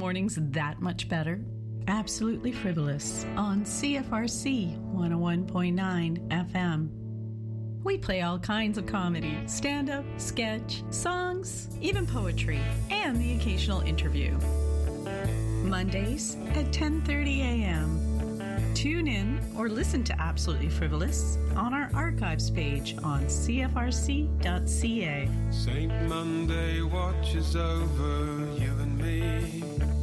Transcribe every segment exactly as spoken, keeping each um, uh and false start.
mornings that much better? Absolutely Frivolous on C F R C one oh one point nine F M. We play all kinds of comedy, stand-up, sketch, songs, even poetry, and the occasional interview. Mondays at ten thirty a.m. Tune in or listen to Absolutely Frivolous on our archives page on C F R C dot C A. Saint Monday watches over you and me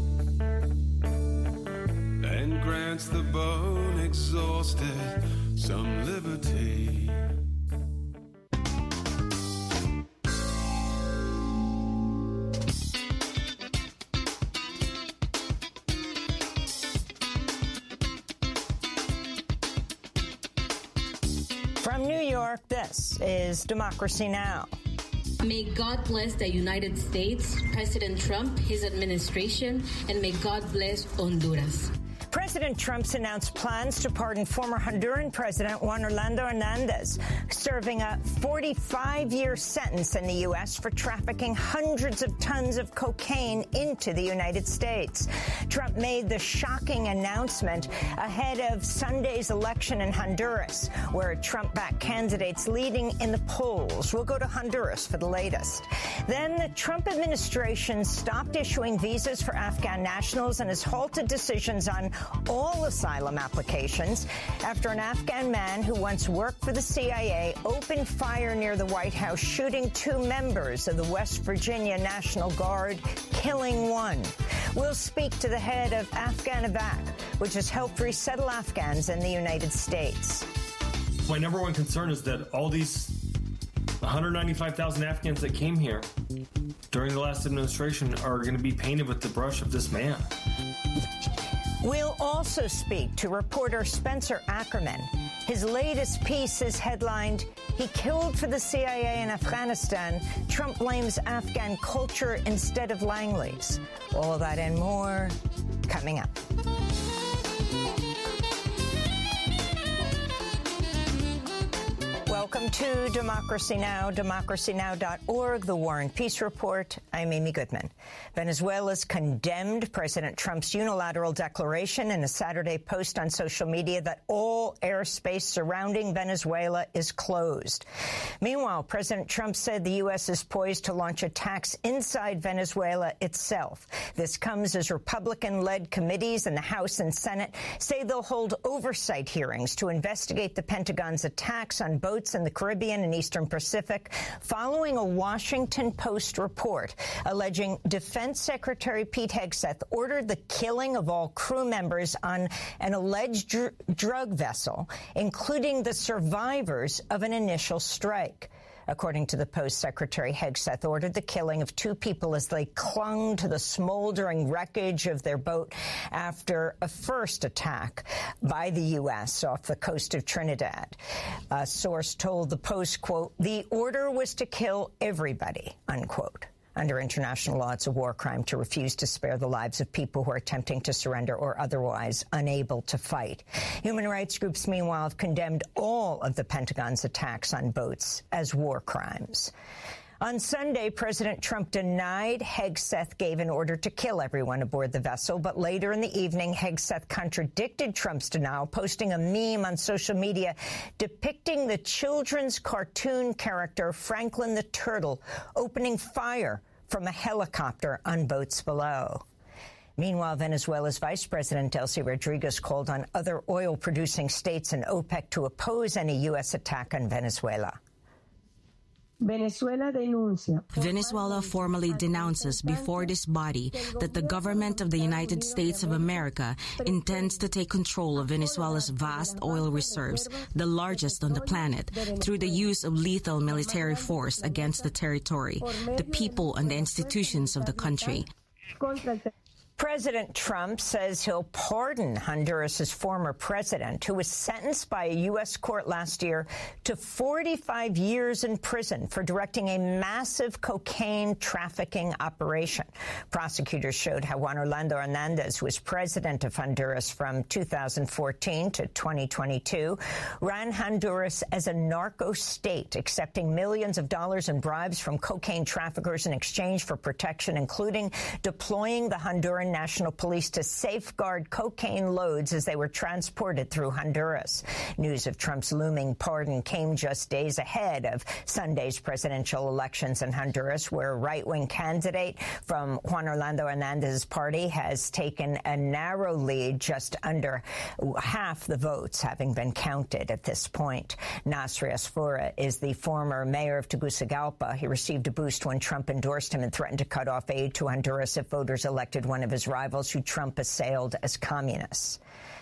and grants the bone exhausted some liberty. From New York, this is Democracy Now! May God bless the United States, President Trump, his administration, and may God bless Honduras. President Trump's announced plans to pardon former Honduran President Juan Orlando Hernandez, serving a forty-five-year sentence in the U S for trafficking hundreds of tons of cocaine into the United States. Trump made the shocking announcement ahead of Sunday's election in Honduras, where Trump-backed candidates leading in the polls. We'll go to Honduras for the latest. Then the Trump administration stopped issuing visas for Afghan nationals and has halted decisions on all asylum applications after an Afghan man who once worked for the C I A opened fire near the White House, shooting two members of the West Virginia National Guard, killing one. We'll speak to the head of Afghanovac, which has helped resettle Afghans in the United States. My number one concern is that all these one hundred ninety-five thousand Afghans that came here during the last administration are going to be painted with the brush of this man. We'll also speak to reporter Spencer Ackerman. His latest piece is headlined, "He Killed for the C I A in Afghanistan. Trump blames Afghan culture instead of Langley's." All that and more coming up. Welcome to Democracy Now!, democracy now dot org, the War and Peace Report. I'm Amy Goodman. Venezuela's condemned President Trump's unilateral declaration in a Saturday post on social media that all airspace surrounding Venezuela is closed. Meanwhile, President Trump said the U S is poised to launch attacks inside Venezuela itself. This comes as Republican-led committees in the House and Senate say they'll hold oversight hearings to investigate the Pentagon's attacks on boats in the Caribbean and Eastern Pacific following a Washington Post report alleging Defense Secretary Pete Hegseth ordered the killing of all crew members on an alleged dr- drug vessel, including the survivors of an initial strike. According to the Post, Secretary Hegseth ordered the killing of two people as they clung to the smoldering wreckage of their boat after a first attack by the U S off the coast of Trinidad. A source told the Post, quote, "The order was to kill everybody," unquote. Under international law, it's a war crime to refuse to spare the lives of people who are attempting to surrender or otherwise unable to fight. Human rights groups, meanwhile, have condemned all of the Pentagon's attacks on boats as war crimes. On Sunday, President Trump denied Hegseth gave an order to kill everyone aboard the vessel, but later in the evening, Hegseth contradicted Trump's denial, posting a meme on social media depicting the children's cartoon character Franklin the Turtle opening fire from a helicopter on boats below. Meanwhile, Venezuela's Vice President Delcy Rodriguez called on other oil-producing states and OPEC to oppose any U S attack on Venezuela. Venezuela formally denounces before this body that the government of the United States of America intends to take control of Venezuela's vast oil reserves, the largest on the planet, through the use of lethal military force against the territory, the people, and the institutions of the country. President Trump says he'll pardon Honduras' former president, who was sentenced by a U S court last year to forty-five years in prison for directing a massive cocaine trafficking operation. Prosecutors showed how Juan Orlando Hernandez, who was president of Honduras from two thousand fourteen to twenty twenty-two, ran Honduras as a narco state, accepting millions of dollars in bribes from cocaine traffickers in exchange for protection, including deploying the Honduran National Police to safeguard cocaine loads as they were transported through Honduras. News of Trump's looming pardon came just days ahead of Sunday's presidential elections in Honduras, where a right-wing candidate from Juan Orlando Hernandez's party has taken a narrow lead, just under half the votes having been counted at this point. Nasri Asfura is the former mayor of Tegucigalpa. He received a boost when Trump endorsed him and threatened to cut off aid to Honduras if voters elected one of his rivals who Trump assailed as communists.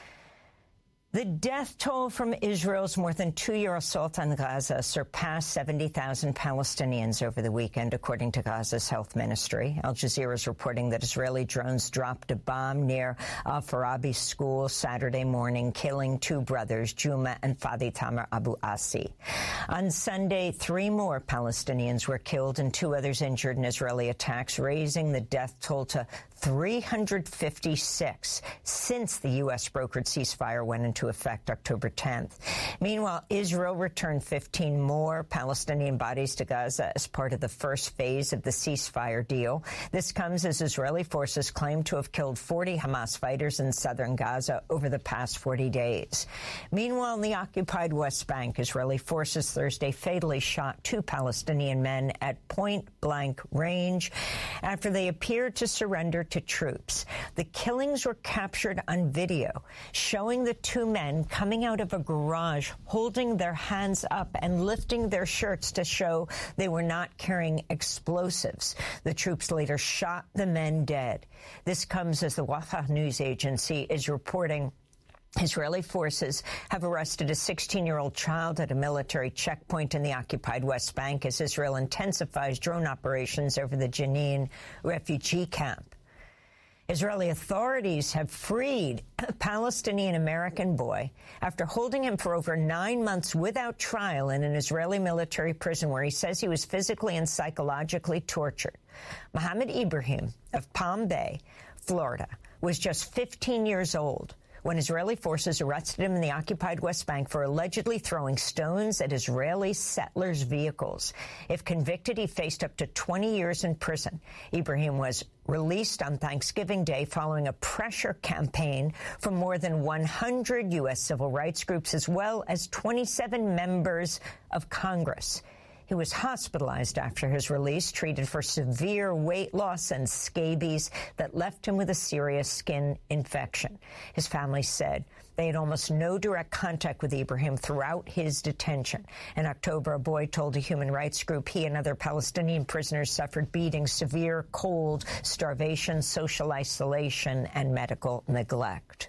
The death toll from Israel's more than two-year assault on Gaza surpassed seventy thousand Palestinians over the weekend, according to Gaza's health ministry. Al Jazeera is reporting that Israeli drones dropped a bomb near Al-Farabi school Saturday morning, killing two brothers, Juma and Fadi Tamar Abu Asi. On Sunday, three more Palestinians were killed and two others injured in Israeli attacks, raising the death toll to three hundred fifty-six since the U S brokered ceasefire went into effect October tenth. Meanwhile, Israel returned fifteen more Palestinian bodies to Gaza as part of the first phase of the ceasefire deal. This comes as Israeli forces claim to have killed forty Hamas fighters in southern Gaza over the past forty days. Meanwhile, in the occupied West Bank, Israeli forces Thursday fatally shot two Palestinian men at point-blank range after they appeared to surrender to troops. The killings were captured on video, showing the two men coming out of a garage, holding their hands up and lifting their shirts to show they were not carrying explosives. The troops later shot the men dead. This comes as the Wafa news agency is reporting Israeli forces have arrested a sixteen-year-old child at a military checkpoint in the occupied West Bank as Israel intensifies drone operations over the Jenin refugee camp. Israeli authorities have freed a Palestinian-American boy after holding him for over nine months without trial in an Israeli military prison where he says he was physically and psychologically tortured. Mohammed Ibrahim of Palm Bay, Florida, was just fifteen years old when Israeli forces arrested him in the occupied West Bank for allegedly throwing stones at Israeli settlers' vehicles. If convicted, he faced up to twenty years in prison. Ibrahim was released on Thanksgiving Day following a pressure campaign from more than one hundred U S civil rights groups as well as twenty-seven members of Congress. He was hospitalized after his release, treated for severe weight loss and scabies that left him with a serious skin infection. His family said they had almost no direct contact with Ibrahim throughout his detention. In October, a boy told a human rights group he and other Palestinian prisoners suffered beatings, severe cold, starvation, social isolation, and medical neglect.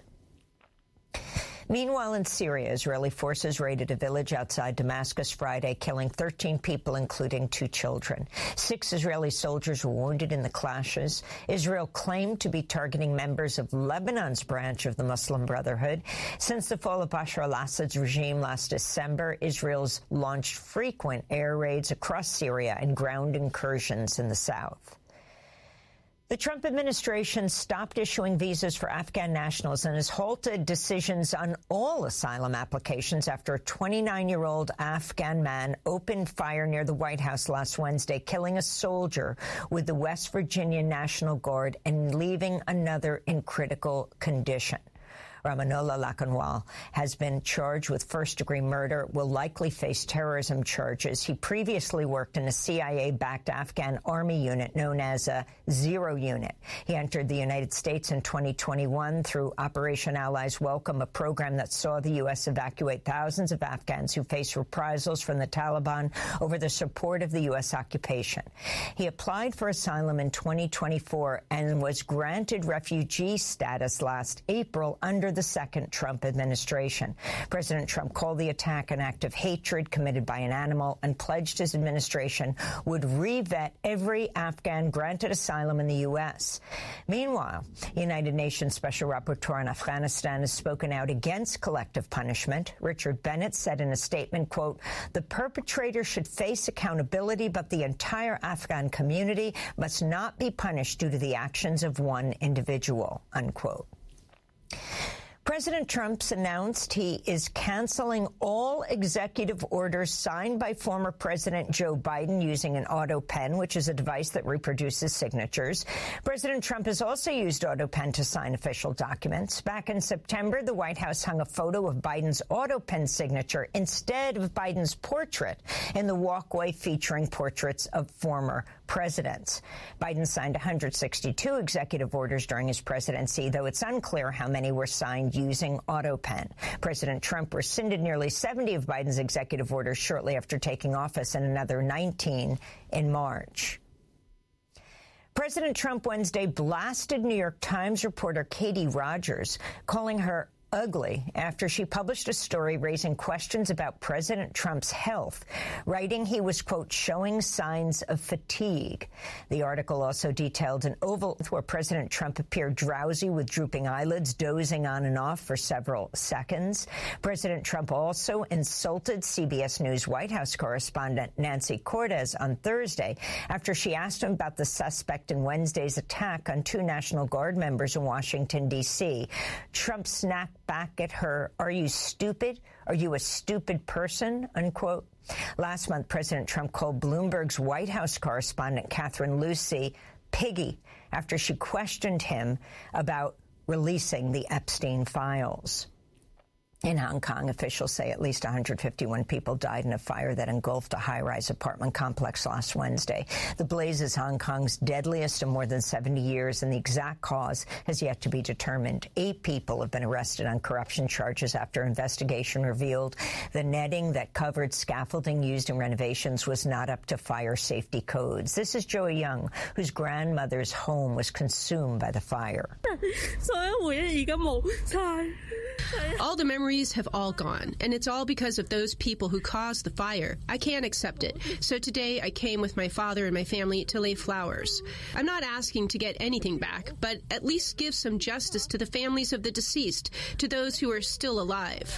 Meanwhile, in Syria, Israeli forces raided a village outside Damascus Friday, killing thirteen people, including two children. Six Israeli soldiers were wounded in the clashes. Israel claimed to be targeting members of Lebanon's branch of the Muslim Brotherhood. Since the fall of Bashar al-Assad's regime last December, Israel's launched frequent air raids across Syria and ground incursions in the south. The Trump administration stopped issuing visas for Afghan nationals and has halted decisions on all asylum applications after a twenty-nine-year-old Afghan man opened fire near the White House last Wednesday, killing a soldier with the West Virginia National Guard and leaving another in critical condition. Ramanullah Lakanwal has been charged with first-degree murder, will likely face terrorism charges. He previously worked in a C I A-backed Afghan army unit known as a Zero Unit. He entered the United States in twenty twenty-one through Operation Allies Welcome, a program that saw the U S evacuate thousands of Afghans who face reprisals from the Taliban over the support of the U S occupation. He applied for asylum in twenty twenty-four and was granted refugee status last April under the second Trump administration. President Trump called the attack an act of hatred committed by an animal and pledged his administration would re-vet every Afghan granted asylum in the U S. Meanwhile, United Nations Special Rapporteur on Afghanistan has spoken out against collective punishment. Richard Bennett said in a statement, quote, "The perpetrator should face accountability, but the entire Afghan community must not be punished due to the actions of one individual," unquote. President Trump's announced he is canceling all executive orders signed by former President Joe Biden using an AutoPen, which is a device that reproduces signatures. President Trump has also used AutoPen to sign official documents. Back in September, the White House hung a photo of Biden's AutoPen signature instead of Biden's portrait in the walkway featuring portraits of former presidents. Biden signed one hundred sixty-two executive orders during his presidency, though it's unclear how many were signed using AutoPen. President Trump rescinded nearly seventy of Biden's executive orders shortly after taking office and another nineteen in March. President Trump Wednesday blasted New York Times reporter Katie Rogers, calling her ugly after she published a story raising questions about President Trump's health, writing he was, quote, showing signs of fatigue. The article also detailed an Oval where President Trump appeared drowsy with drooping eyelids, dozing on and off for several seconds. President Trump also insulted C B S News White House correspondent Nancy Cortez on Thursday after she asked him about the suspect in Wednesday's attack on two National Guard members in Washington, D C Trump snapped back at her, "Are you stupid? Are you a stupid person?" unquote. Last month, President Trump called Bloomberg's White House correspondent Catherine Lucy piggy after she questioned him about releasing the Epstein files. In Hong Kong, officials say at least one hundred fifty-one people died in a fire that engulfed a high-rise apartment complex last Wednesday. The blaze is Hong Kong's deadliest in more than seventy years, and the exact cause has yet to be determined. Eight people have been arrested on corruption charges after investigation revealed the netting that covered scaffolding used in renovations was not up to fire safety codes. This is Joey Young, whose grandmother's home was consumed by the fire. All the memories have all gone, and it's all because of those people who caused the fire. I can't accept it. So today I came with my father and my family to lay flowers. I'm not asking to get anything back, but at least give some justice to the families of the deceased, to those who are still alive.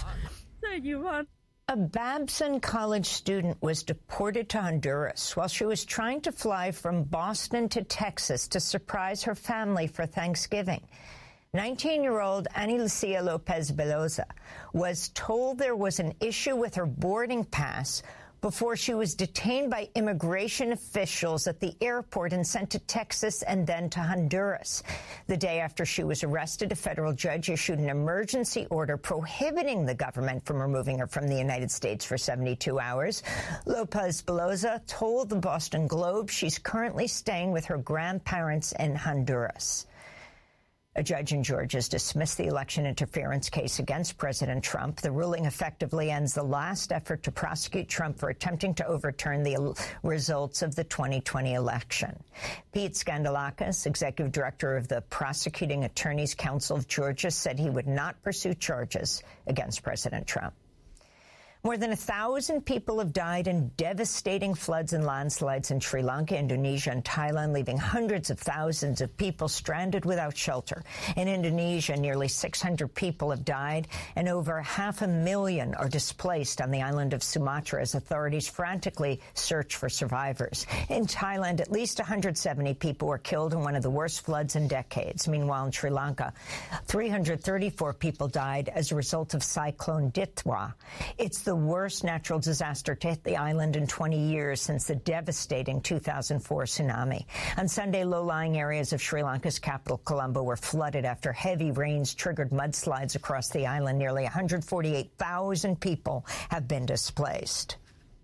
A Babson College student was deported to Honduras while she was trying to fly from Boston to Texas to surprise her family for Thanksgiving. nineteen-year-old Ani Lucia Lopez Beloza was told there was an issue with her boarding pass before she was detained by immigration officials at the airport and sent to Texas and then to Honduras. The day after she was arrested, a federal judge issued an emergency order prohibiting the government from removing her from the United States for seventy-two hours. Lopez Beloza told the Boston Globe she's currently staying with her grandparents in Honduras. A judge in Georgia has dismissed the election interference case against President Trump. The ruling effectively ends the last effort to prosecute Trump for attempting to overturn the results of the twenty twenty election. Pete Skandalakis, executive director of the Prosecuting Attorneys Council of Georgia, said he would not pursue charges against President Trump. More than a thousand people have died in devastating floods and landslides in Sri Lanka, Indonesia, and Thailand, leaving hundreds of thousands of people stranded without shelter. In Indonesia, nearly six hundred people have died, and over half a million are displaced on the island of Sumatra as authorities frantically search for survivors. In Thailand, at least one hundred seventy people were killed in one of the worst floods in decades. Meanwhile, in Sri Lanka, three hundred thirty-four people died as a result of Cyclone Ditwa. It's the worst natural disaster to hit the island in twenty years since the devastating two thousand four tsunami. On Sunday, low-lying areas of Sri Lanka's capital, Colombo, were flooded after heavy rains triggered mudslides across the island. Nearly one hundred forty-eight thousand people have been displaced.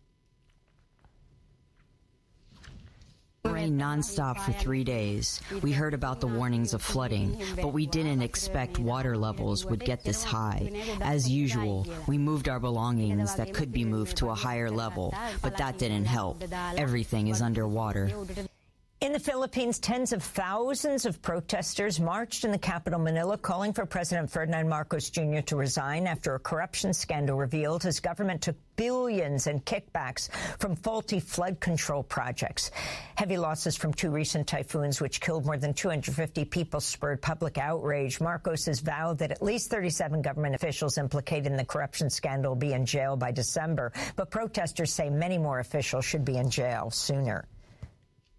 Rain nonstop for three days. We heard about the warnings of flooding, but we didn't expect water levels would get this high. As usual, we moved our belongings that could be moved to a higher level, but that didn't help. Everything is underwater. In the Philippines, tens of thousands of protesters marched in the capital, Manila, calling for President Ferdinand Marcos Junior to resign after a corruption scandal revealed his government took billions in kickbacks from faulty flood control projects. Heavy losses from two recent typhoons, which killed more than two hundred fifty people, spurred public outrage. Marcos has vowed that at least thirty-seven government officials implicated in the corruption scandal will be in jail by December, but protesters say many more officials should be in jail sooner.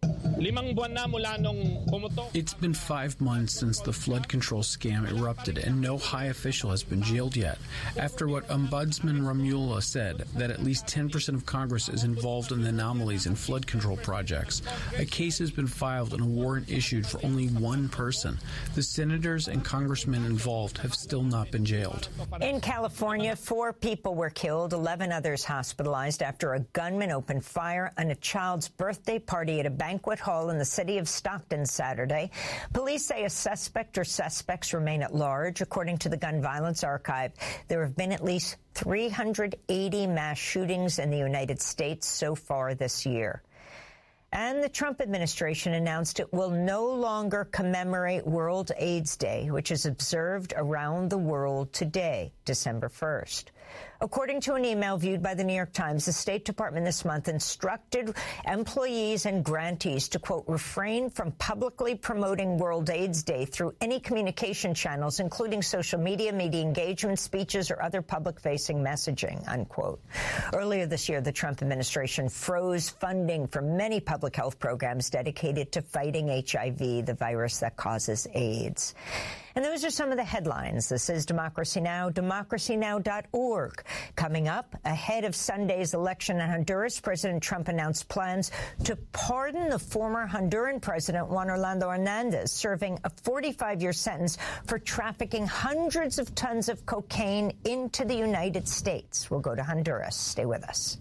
It's been five months since the flood control scam erupted, and no high official has been jailed yet. After what Ombudsman Ramula said, that at least ten percent of Congress is involved in the anomalies in flood control projects. A case has been filed and a warrant issued for only one person. The senators and congressmen involved have still not been jailed. In California, four people were killed, eleven others hospitalized after a gunman opened fire on a child's birthday party at a banquet hall in the city of Stockton Saturday. Police say a suspect or suspects remain at large. According to the Gun Violence Archive, there have been at least three hundred eighty mass shootings in the United States so far this year. And the Trump administration announced it will no longer commemorate World AIDS Day, which is observed around the world today, December first. According to an email viewed by the New York Times, the State Department this month instructed employees and grantees to, quote, refrain from publicly promoting World AIDS Day through any communication channels, including social media, media engagement, speeches, or other public-facing messaging, unquote. Earlier this year, the Trump administration froze funding for many public health programs dedicated to fighting H I V, the virus that causes AIDS. And those are some of the headlines. This is Democracy Now!, democracy now dot org. Coming up, ahead of Sunday's election in Honduras, President Trump announced plans to pardon the former Honduran president, Juan Orlando Hernandez, serving a forty-five year sentence for trafficking hundreds of tons of cocaine into the United States. We'll go to Honduras. Stay with us.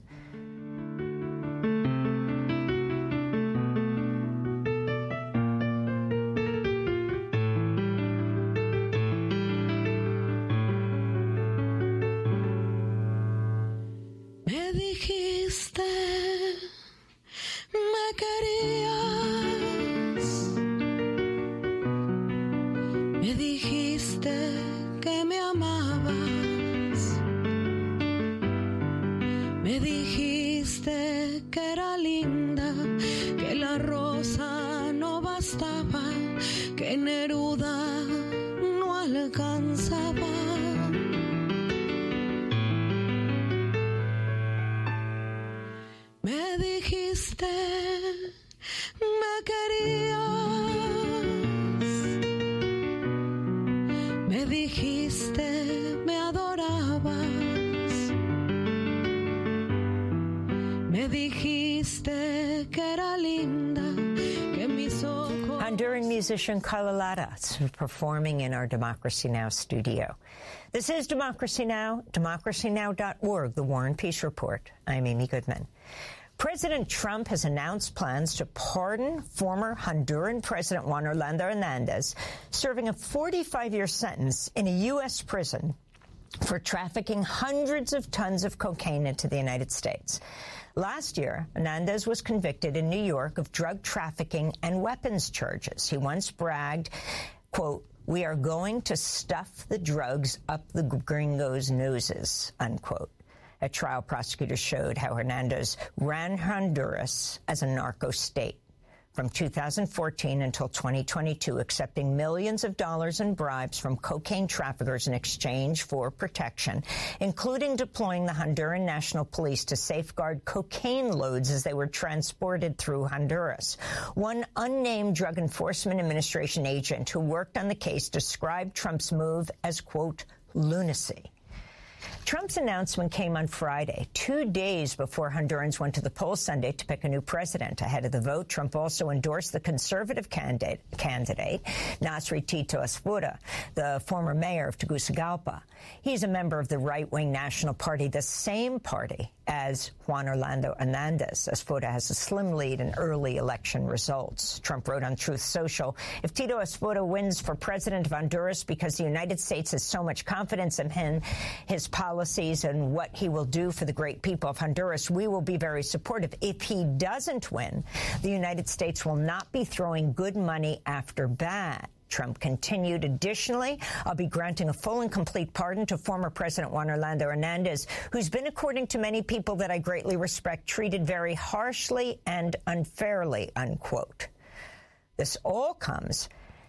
Honduran musician Carla Lara is performing in our Democracy Now! Studio. This is Democracy Now!, democracy now dot org, the War and Peace Report. I'm Amy Goodman. President Trump has announced plans to pardon former Honduran President Juan Orlando Hernandez, serving a forty-five year sentence in a U S prison for trafficking hundreds of tons of cocaine into the United States. Last year, Hernandez was convicted in New York of drug trafficking and weapons charges. He once bragged, quote, "We are going to stuff the drugs up the gringos' noses," unquote. At trial, prosecutors showed how Hernandez ran Honduras as a narco state from two thousand fourteen until twenty twenty-two, accepting millions of dollars in bribes from cocaine traffickers in exchange for protection, including deploying the Honduran National Police to safeguard cocaine loads as they were transported through Honduras. One unnamed Drug Enforcement Administration agent who worked on the case described Trump's move as, quote, lunacy. Trump's announcement came on Friday, two days before Hondurans went to the polls Sunday to pick a new president. Ahead of the vote, Trump also endorsed the conservative candidate, candidate Nasri Tito Asfura, the former mayor of Tegucigalpa. He's a member of the right-wing National Party, the same party as Juan Orlando Hernandez. Asfura has a slim lead in early election results. Trump wrote on Truth Social, "If Tito Asfura wins for president of Honduras because the United States has so much confidence in him, his policies, and what he will do for the great people of Honduras, we will be very supportive. If he doesn't win, the United States will not be throwing good money after bad." Trump continued. Additionally, I'll be granting a full and complete pardon to former President Juan Orlando Hernandez, who's been, according to many people that I greatly respect, treated very harshly and unfairly, unquote. This all comes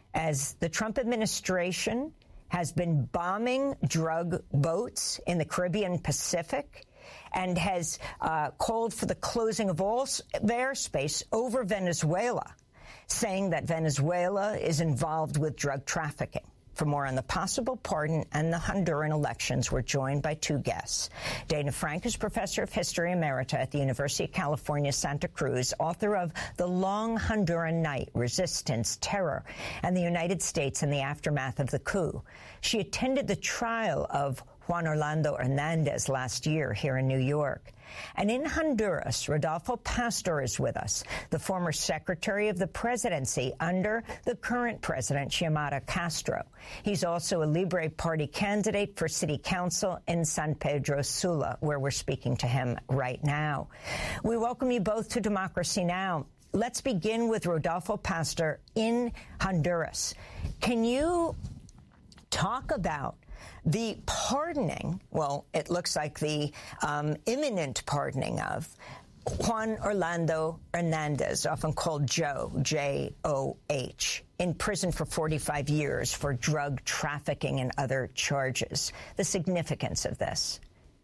as the Trump administration has been bombing drug boats in the Caribbean Pacific and has uh, called for the closing of all airspace over Venezuela saying that Venezuela is involved with drug trafficking. For more on the possible pardon and the Honduran elections, we're joined by two guests. Dana Frank is professor of history emerita at the University of California, Santa Cruz, author of The Long Honduran Night, Resistance, Terror, and the United States in the Aftermath of the Coup. She attended the trial of Juan Orlando Hernandez last year here in New York. And in Honduras, Rodolfo Pastor is with us, the former secretary of the presidency under the current president, Xiomara Castro. He's also a Libre Party candidate for city council in San Pedro Sula, where we're speaking to him right now. We welcome you both to Democracy Now! Let's begin with Rodolfo Pastor in Honduras. Can you talk about the pardoning, well, it looks like the um, imminent pardoning of Juan Orlando Hernandez, often called Joe, J O H, in prison for forty-five years for drug trafficking and other charges. The significance of this?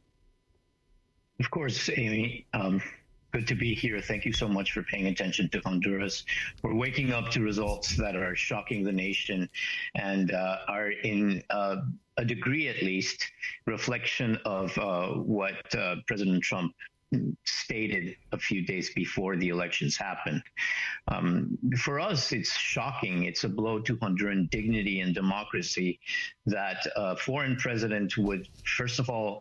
Of course, Amy. Um, good to be here. Thank you so much for paying attention to Honduras. We're waking up to results that are shocking the nation and uh, are in uh, a degree, at least, reflection of uh, what uh, President Trump stated a few days before the elections happened. Um, for us, it's shocking. It's a blow to Honduran dignity and democracy that a foreign president would, first of all,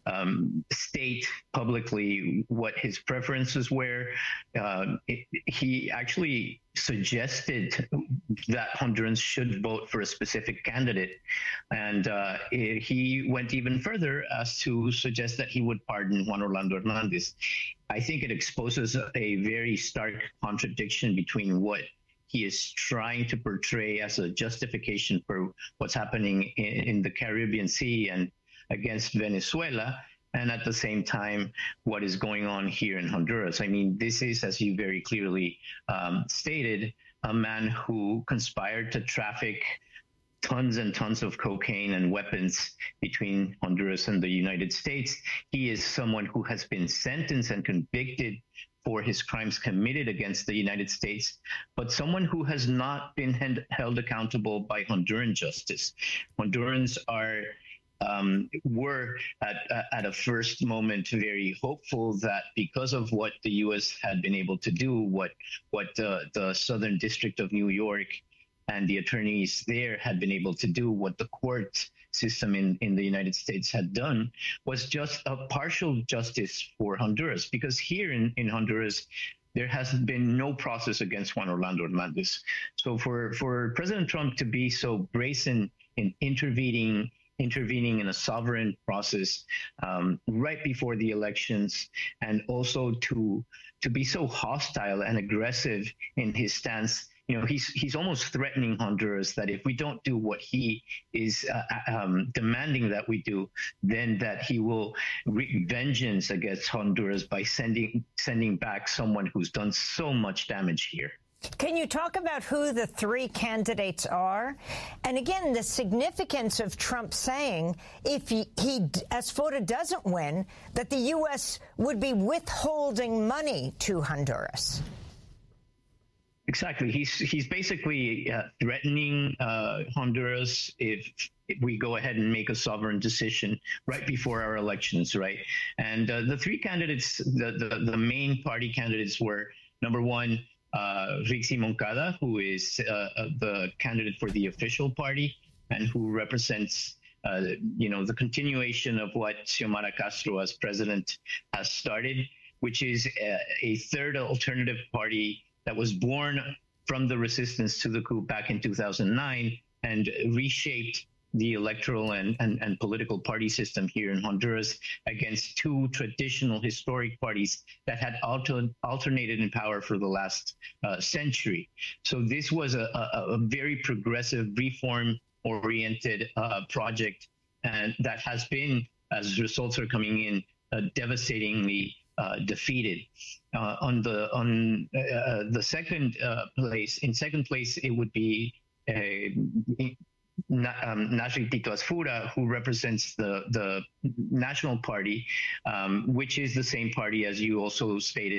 Um, state publicly what his preferences were. Uh, it, he actually suggested that Hondurans should vote for a specific candidate. And uh, it, he went even further as to suggest that he would pardon Juan Orlando Hernandez. I think it exposes a, a very stark contradiction between what he is trying to portray as a justification for what's happening in, in the Caribbean Sea and against Venezuela, and at the same time, what is going on here in Honduras. I mean, this is, as you very clearly um, stated, a man who conspired to traffic tons and tons of cocaine and weapons between Honduras and the United States. He is someone who has been sentenced and convicted for his crimes committed against the United States, but someone who has not been held accountable by Honduran justice. Hondurans are Um, were at, at a first moment very hopeful that because of what the U S had been able to do, what what uh, the Southern District of New York and the attorneys there had been able to do, what the court system in, in the United States had done, was just a partial justice for Honduras. Because here in, in Honduras, there has been no process against Juan Orlando Hernandez. So for, for President Trump to be so brazen in intervening intervening in a sovereign process um, right before the elections, and also to to be so hostile and aggressive in his stance. You know, he's he's almost threatening Honduras that if we don't do what he is uh, um, demanding that we do, then that he will wreak vengeance against Honduras by sending sending back someone who's done so much damage here. Can you talk about who the three candidates are? And again, the significance of Trump saying if he, he as FOTA doesn't win, that the U S would be withholding money to Honduras. Exactly. He's he's basically uh, threatening uh, Honduras if, if we go ahead and make a sovereign decision right before our elections, right? And uh, the three candidates, the, the, the main party candidates were, number one, Uh, Rixi Moncada, who is uh, the candidate for the official party and who represents, uh, you know, the continuation of what Xiomara Castro as president has started, which is a, a third alternative party that was born from the resistance to the coup back in two thousand nine and reshaped the electoral and, and, and political party system here in Honduras against two traditional historic parties that had alter, alternated in power for the last uh, century. So this was a, a, a very progressive, reform-oriented uh, project, and that has been, as results are coming in, uh, devastatingly uh, defeated. Uh, on the on uh, the second uh, place, in second place, it would be a Um, Najib Tito Asfura, who represents the the National Party, um, which is the same party, as you also stated,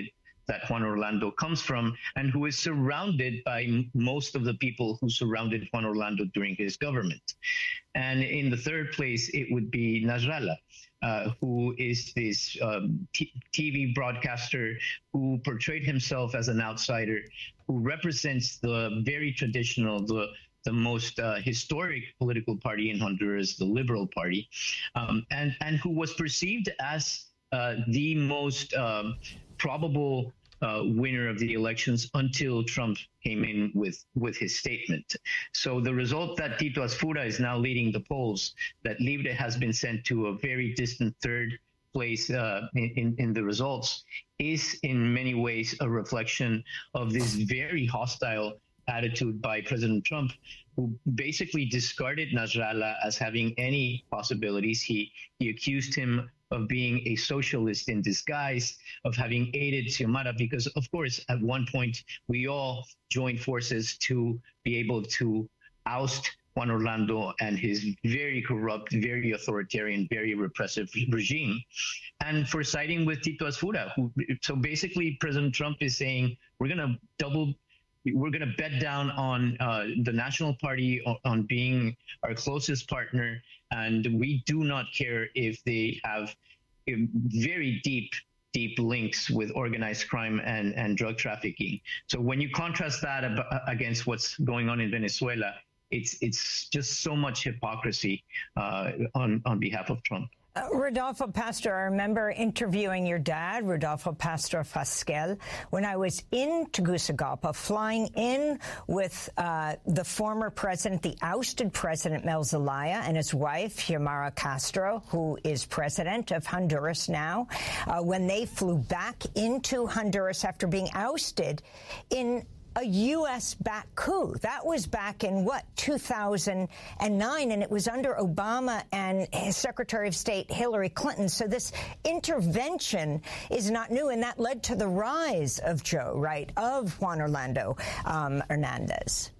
that Juan Orlando comes from, and who is surrounded by m- most of the people who surrounded Juan Orlando during his government. And in the third place, it would be Nasrallah, uh, who is this um, t- TV broadcaster who portrayed himself as an outsider, who represents the very traditional, the the most uh, historic political party in Honduras, the Liberal Party, um, and, and who was perceived as uh, the most um, probable uh, winner of the elections until Trump came in with, with his statement. So the result that Tito Asfura is now leading the polls, that Libre has been sent to a very distant third place uh, in, in the results, is in many ways a reflection of this very hostile attitude by President Trump, who basically discarded Nasrallah as having any possibilities. He he accused him of being a socialist in disguise, of having aided Xiomara, because, of course, at one point, we all joined forces to be able to oust Juan Orlando and his very corrupt, very authoritarian, very repressive regime, and for siding with Tito Asfura. Who, so basically, President Trump is saying, we're going to double We're going to bet down on uh, the National Party, on, on being our closest partner, and we do not care if they have um, very deep, deep links with organized crime and, and drug trafficking. So when you contrast that ab- against what's going on in Venezuela, it's it's just so much hypocrisy uh, on, on behalf of Trump. Uh, Rodolfo Pastor, I remember interviewing your dad, Rodolfo Pastor Fasquel, when I was in Tegucigalpa, flying in with uh, the former president, the ousted president Mel Zelaya, and his wife, Xiomara Castro, who is president of Honduras now, uh, when they flew back into Honduras after being ousted in a U S-backed coup. That was back in, what, two thousand nine, and it was under Obama and his Secretary of State Hillary Clinton. So this intervention is not new, and that led to the rise of Joe, right, of Juan Orlando um, Hernandez.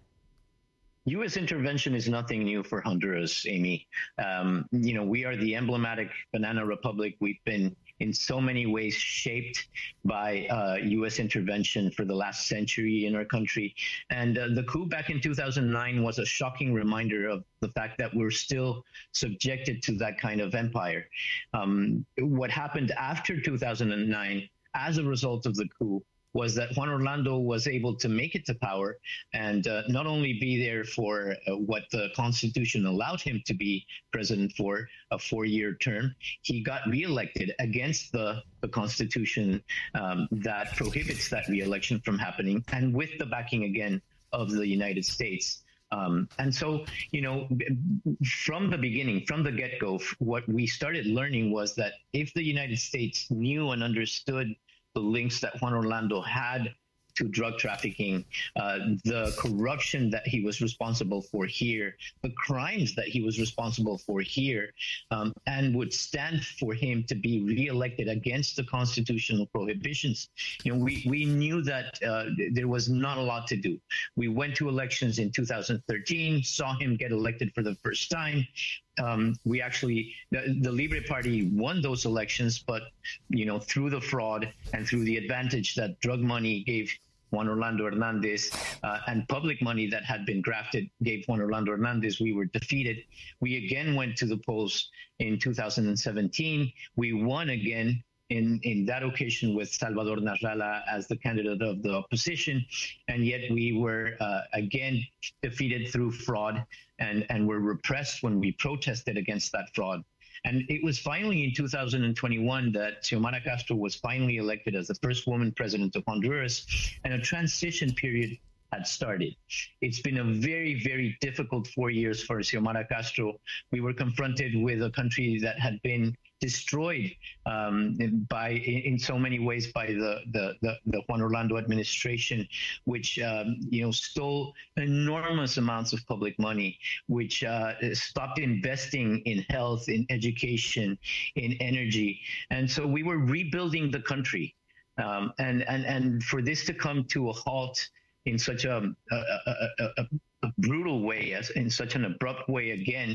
U S intervention is nothing new for Honduras, Amy. Um, you know, we are the emblematic banana republic. We've been in so many ways shaped by uh, U S intervention for the last century in our country. And uh, the coup back in two thousand nine was a shocking reminder of the fact that we're still subjected to that kind of empire. Um, what happened after two thousand nine as a result of the coup was that Juan Orlando was able to make it to power and uh, not only be there for uh, what the Constitution allowed him to be president for, a four-year term. He got reelected against the, the Constitution um, that prohibits that reelection from happening, and with the backing again of the United States. Um, and so, you know, from the beginning, from the get-go, what we started learning was that if the United States knew and understood the links that Juan Orlando had to drug trafficking, uh, the corruption that he was responsible for here, the crimes that he was responsible for here, um, and would stand for him to be reelected against the constitutional prohibitions. You know, we, we knew that uh, there was not a lot to do. We went to elections in two thousand thirteen, saw him get elected for the first time. Um, we actually, the, the Libre Party won those elections, but, you know, through the fraud and through the advantage that drug money gave Juan Orlando Hernandez uh, and public money that had been grafted gave Juan Orlando Hernandez, we were defeated. We again went to the polls in two thousand seventeen. We won again in, in that occasion with Salvador Nasrallah as the candidate of the opposition, and yet we were uh, again defeated through fraud and, and were repressed when we protested against that fraud. And it was finally in two thousand twenty-one that Xiomara Castro was finally elected as the first woman president of Honduras, and a transition period had started. It's been a very, very difficult four years for Xiomara Castro. We were confronted with a country that had been destroyed um, by, in so many ways, by the the, the, the Juan Orlando administration, which um, you know stole enormous amounts of public money, which uh, stopped investing in health, in education, in energy, and so we were rebuilding the country, um, and and and for this to come to a halt in such a, a, a, a, a brutal way, as in such an abrupt way again,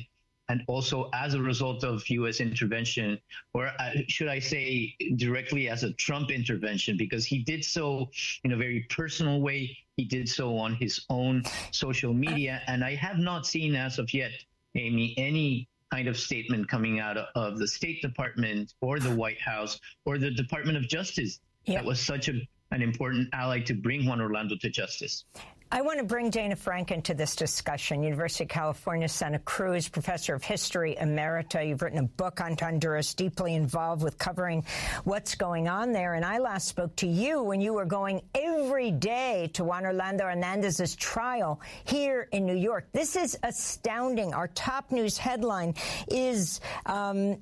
and also as a result of U S intervention, or uh, should I say directly as a Trump intervention, because he did so in a very personal way. He did so on his own social media, and I have not seen as of yet, Amy, any kind of statement coming out of the State Department or the White House or the Department of Justice yep. that was such a, an important ally to bring Juan Orlando to justice. I want to bring Dana Frank into this discussion. University of California, Santa Cruz, professor of history emerita. You've written a book on Honduras, deeply involved with covering what's going on there. And I last spoke to you when you were going every day to Juan Orlando Hernandez's trial here in New York. This is astounding. Our top news headline is um,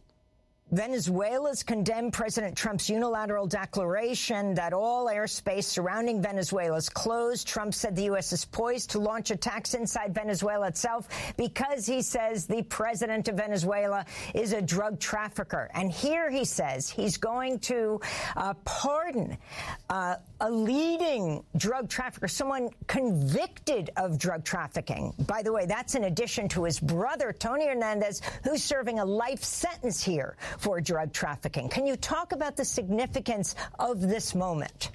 Venezuela's condemned President Trump's unilateral declaration that all airspace surrounding Venezuela is closed. Trump said the U S is poised to launch attacks inside Venezuela itself because he says the president of Venezuela is a drug trafficker. And here he says he's going to uh, pardon uh, a leading drug trafficker, someone convicted of drug trafficking. By the way, that's in addition to his brother, Tony Hernandez, who's serving a life sentence here for drug trafficking. Can you talk about the significance of this moment?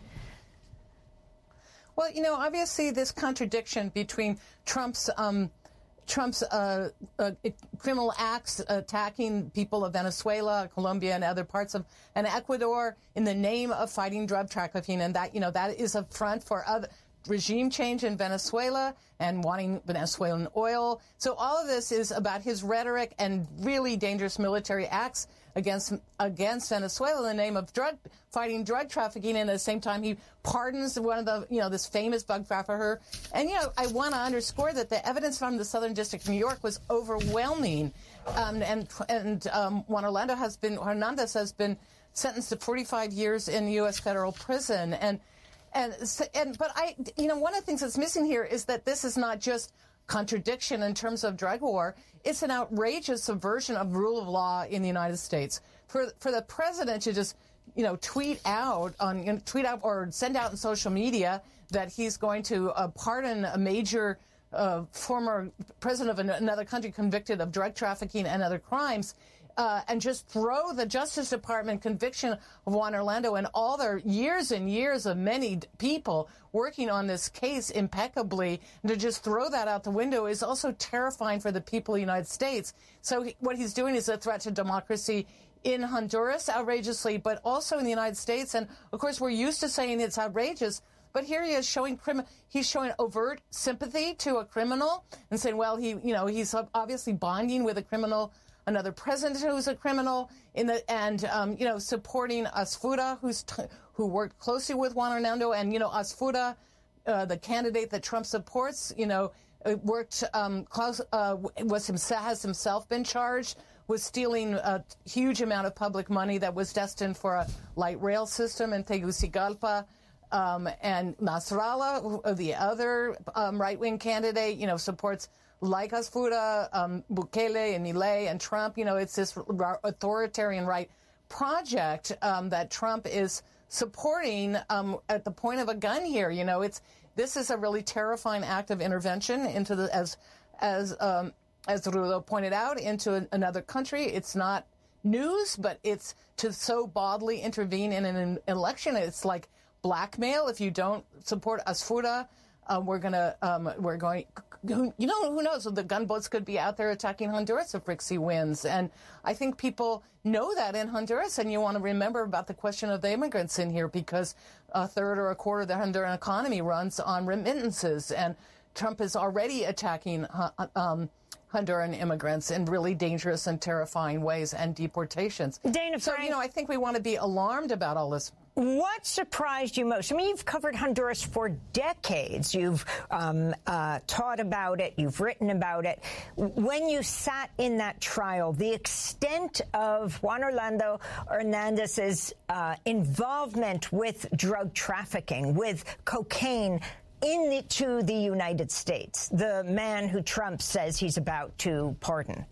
Well, you know, obviously this contradiction between Trump's um, Trump's uh, uh, criminal acts attacking people of Venezuela, Colombia, and other parts of and Ecuador in the name of fighting drug trafficking, and that you know that is a front for other regime change in Venezuela and wanting Venezuelan oil. So all of this is about his rhetoric and really dangerous military acts against against Venezuela in the name of drug fighting drug trafficking, and at the same time he pardons one of the you know this famous drug trafficker. And you know I want to underscore that the evidence from the Southern District of New York was overwhelming, um, and and um, Juan Orlando has been Hernandez has been sentenced to forty-five years in U S federal prison. And and and but I you know one of the things that's missing here is that this is not just contradiction in terms of drug war. It's an outrageous subversion of rule of law in the United States. For for the president to just, you know, tweet out on you know, tweet out or send out in social media that he's going to uh, pardon a major uh, former president of an, another country convicted of drug trafficking and other crimes, uh, and just throw the Justice Department conviction of Juan Orlando and all their years and years of many people working on this case impeccably, and to just throw that out the window is also terrifying for the people of the United States. So he, what he's doing is a threat to democracy in Honduras, outrageously, but also in the United States. And of course, we're used to saying it's outrageous, but here he is showing crim- he's showing overt sympathy to a criminal and saying, well, he, you know, he's obviously bonding with a criminal, another president who's a criminal, in the and um, you know, supporting Asfuda, who's t- who worked closely with Juan Orlando, and you know, Asfuda, uh, the candidate that Trump supports, you know, worked um, close, uh, was himself has himself been charged with stealing a huge amount of public money that was destined for a light rail system in Tegucigalpa. Um, and Nasrallah, the other um, right-wing candidate, you know, supports like Asfuda, um, Bukele and Milei and Trump. You know, it's this authoritarian right project um, that Trump is supporting um, at the point of a gun here. You know, it's this is a really terrifying act of intervention into the, as as um, as Rulo pointed out, into an, another country. It's not news, but it's to so boldly intervene in an election. It's like blackmail. If you don't support Asfuda, uh, we're gonna um, we're going. You know, who knows? The gunboats could be out there attacking Honduras if Rixi wins. And I think people know that in Honduras, and you want to remember about the question of the immigrants in here, because a third or a quarter of the Honduran economy runs on remittances, and Trump is already attacking um, Honduran immigrants in really dangerous and terrifying ways, and deportations. Dana so, Frank, you know, I think we want to be alarmed about all this. What surprised you most? I mean, you've covered Honduras for decades. You've um, uh, taught about it. You've written about it. When you sat in that trial, the extent of Juan Orlando Hernandez's uh, involvement with drug trafficking, with cocaine, into the United States, the man who Trump says he's about to pardon.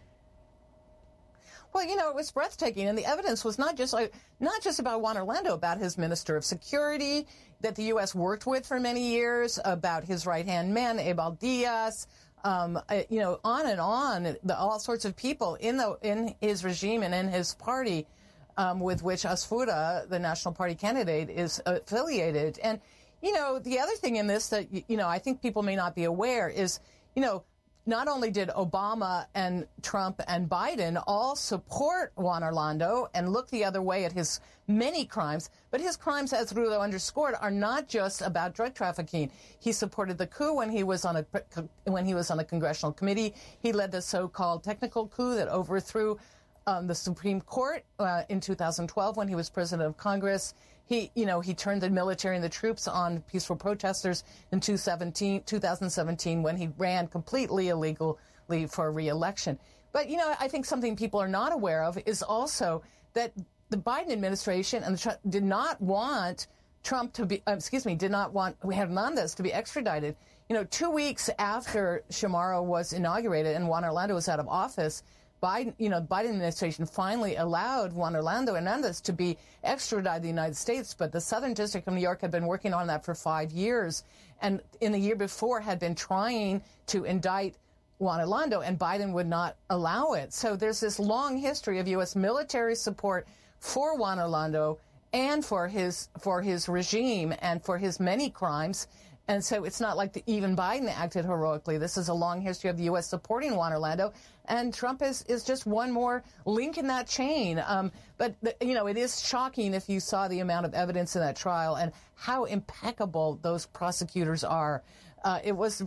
Well, you know, it was breathtaking, and the evidence was not just like, not just about Juan Orlando, about his Minister of Security that the U S worked with for many years, about his right-hand man, Ebal Diaz, Um, you know, on and on, the, all sorts of people in the in his regime and in his party, um, with which Asfoura, the National Party candidate, is affiliated. And, you know, the other thing in this that, you know, I think people may not be aware is, you know, not only did Obama and Trump and Biden all support Juan Orlando and look the other way at his many crimes, but his crimes, as Rulo underscored, are not just about drug trafficking. He supported the coup when he was on a when he was on a congressional committee. He led the so-called technical coup that overthrew um, the Supreme Court uh, in two thousand twelve when he was president of Congress. He, you know, he turned the military and the troops on peaceful protesters in two thousand seventeen when he ran completely illegally for re-election. But, you know, I think something people are not aware of is also that the Biden administration and the Trump did not want Trump to be, uh, excuse me, did not want Hernandez to be extradited. You know, two weeks after Chamorro was inaugurated and Juan Orlando was out of office, Biden, you know, the Biden administration finally allowed Juan Orlando Hernandez to be extradited to the United States, but the Southern District of New York had been working on that for five years, and in the year before had been trying to indict Juan Orlando, and Biden would not allow it. So there's this long history of U S military support for Juan Orlando and for his for his regime and for his many crimes. And so it's not like the, even Biden acted heroically. This is a long history of the U S supporting Juan Orlando, and Trump is, is just one more link in that chain. Um, but, the, you know, it is shocking if you saw the amount of evidence in that trial and how impeccable those prosecutors are. Uh, it was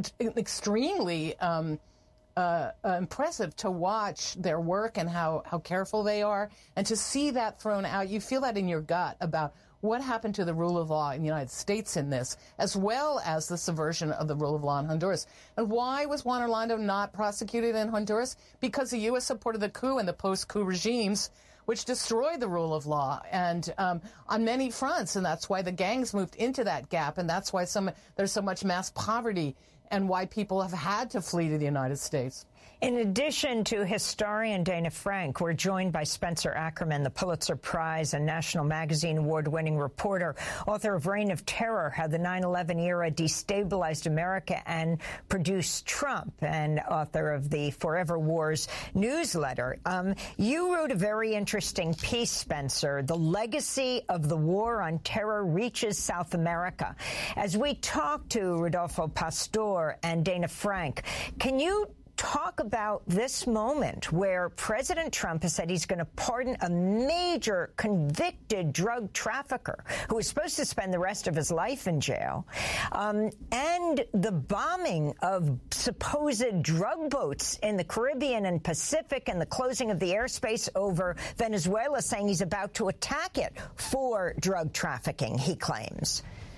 extremely um, uh, uh, impressive to watch their work and how, how careful they are. And to see that thrown out, you feel that in your gut about what happened to the rule of law in the United States in this, as well as the subversion of the rule of law in Honduras. And why was Juan Orlando not prosecuted in Honduras? Because the U S supported the coup and the post-coup regimes, which destroyed the rule of law and um, on many fronts. And that's why the gangs moved into that gap. And that's why some there's so much mass poverty and why people have had to flee to the United States. In addition to historian Dana Frank, we're joined by Spencer Ackerman, the Pulitzer Prize and National Magazine award-winning reporter, author of Reign of Terror, How the nine eleven Era Destabilized America and Produced Trump, and author of the Forever Wars newsletter. Um, you wrote a very interesting piece, Spencer. The legacy of the war on terror reaches South America. As we talk to Rodolfo Pastor and Dana Frank, can you talk about this moment where President Trump has said he's going to pardon a major convicted drug trafficker who is supposed to spend the rest of his life in jail, um, and the bombing of supposed drug boats in the Caribbean and Pacific and the closing of the airspace over Venezuela, saying he's about to attack it for drug trafficking, he claims.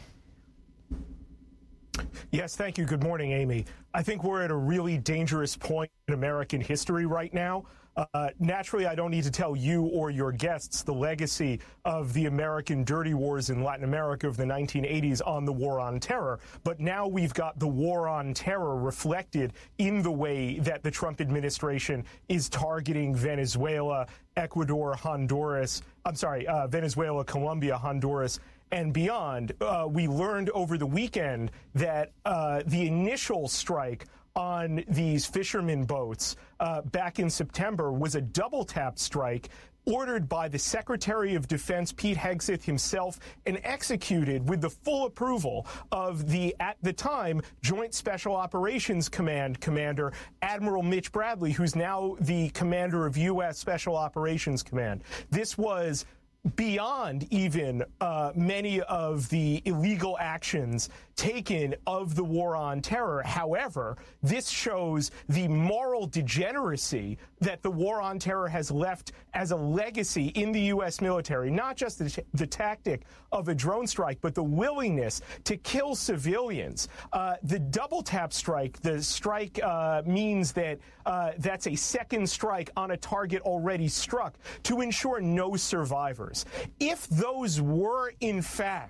Yes, thank you. Good morning, Amy. I think we're at a really dangerous point in American history right now. Uh, naturally, I don't need to tell you or your guests the legacy of the American dirty wars in Latin America of the nineteen eighties on the war on terror. But now we've got the war on terror reflected in the way that the Trump administration is targeting Venezuela, Ecuador, Honduras, I'm sorry, uh, Venezuela, Colombia, Honduras, and beyond. Uh, we learned over the weekend that uh, the initial strike on these fishermen boats uh, back in September was a double-tap strike ordered by the Secretary of Defense, Pete Hegseth himself, and executed with the full approval of the, at the time, Joint Special Operations Command Commander, Admiral Mitch Bradley, who's now the commander of U S Special Operations Command. This was beyond even uh, many of the illegal actions taken of the war on terror. However, this shows the moral degeneracy that the war on terror has left as a legacy in the U S military, not just the, the tactic of a drone strike, but the willingness to kill civilians. Uh, the double tap strike, the strike uh, means that uh, that's a second strike on a target already struck to ensure no survivors. If those were, in fact,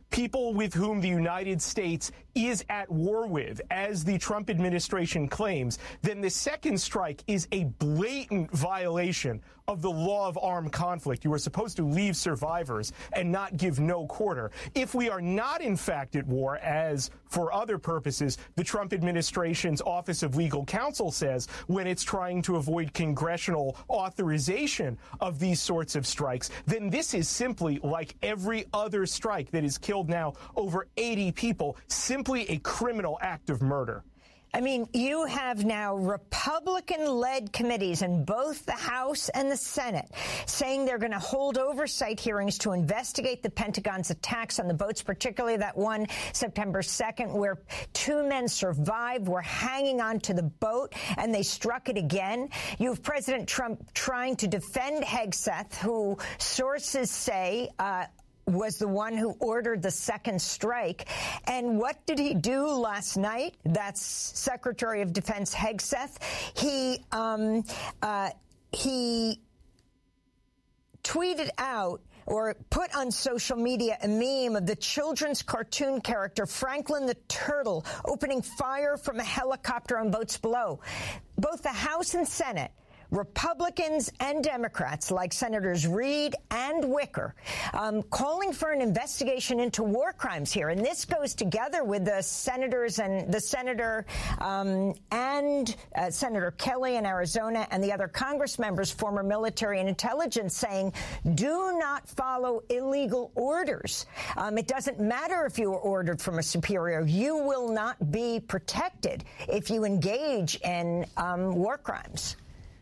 people with whom the United States is at war with, as the Trump administration claims, then the second strike is a blatant violation of the law of armed conflict. You are supposed to leave survivors and not give no quarter. If we are not, in fact, at war, as for other purposes, the Trump administration's Office of Legal Counsel says when it's trying to avoid congressional authorization of these sorts of strikes, then this is simply like every other strike that has killed now over eighty people, simply a criminal act of murder. I mean, you have now Republican-led committees in both the House and the Senate saying they're going to hold oversight hearings to investigate the Pentagon's attacks on the boats, particularly that one September second where two men survived, were hanging onto the boat, and they struck it again. You have President Trump trying to defend Hegseth, who sources say uh, was the one who ordered the second strike. And what did he do last night? That's Secretary of Defense Hegseth. He, um, uh, he tweeted out or put on social media a meme of the children's cartoon character Franklin the Turtle opening fire from a helicopter on boats below. Both the House and Senate, Republicans and Democrats, like Senators Reid and Wicker, um, calling for an investigation into war crimes here. And this goes together with the senators and the senator um, and uh, Senator Kelly in Arizona and the other Congress members, former military and intelligence, saying, do not follow illegal orders. Um, it doesn't matter if you were ordered from a superior. You will not be protected if you engage in um, war crimes.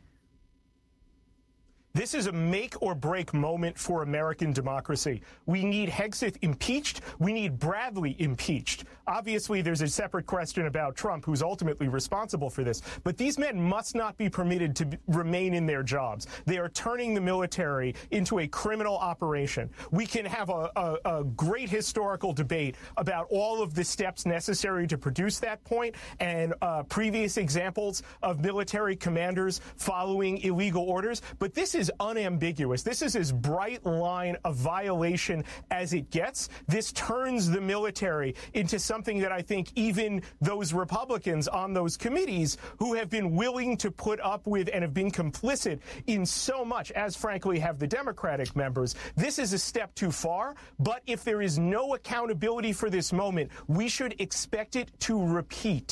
This is a make-or-break moment for American democracy. We need Hegseth impeached. We need Bradley impeached. Obviously, there's a separate question about Trump, who's ultimately responsible for this. But these men must not be permitted to b- remain in their jobs. They are turning the military into a criminal operation. We can have a, a, a great historical debate about all of the steps necessary to produce that point and uh, previous examples of military commanders following illegal orders. But this is unambiguous. This is as bright line of violation as it gets. This turns the military into something that I think even those Republicans on those committees who have been willing to put up with and have been complicit in so much, as frankly have the Democratic members, this is a step too far. But if there is no accountability for this moment, we should expect it to repeat.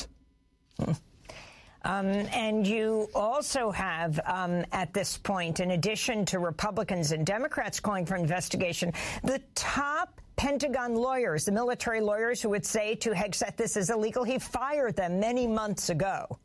Um, and you also have, um, at this point, in addition to Republicans and Democrats calling for investigation, the top Pentagon lawyers, the military lawyers who would say to Hegseth, this is illegal. He fired them many months ago.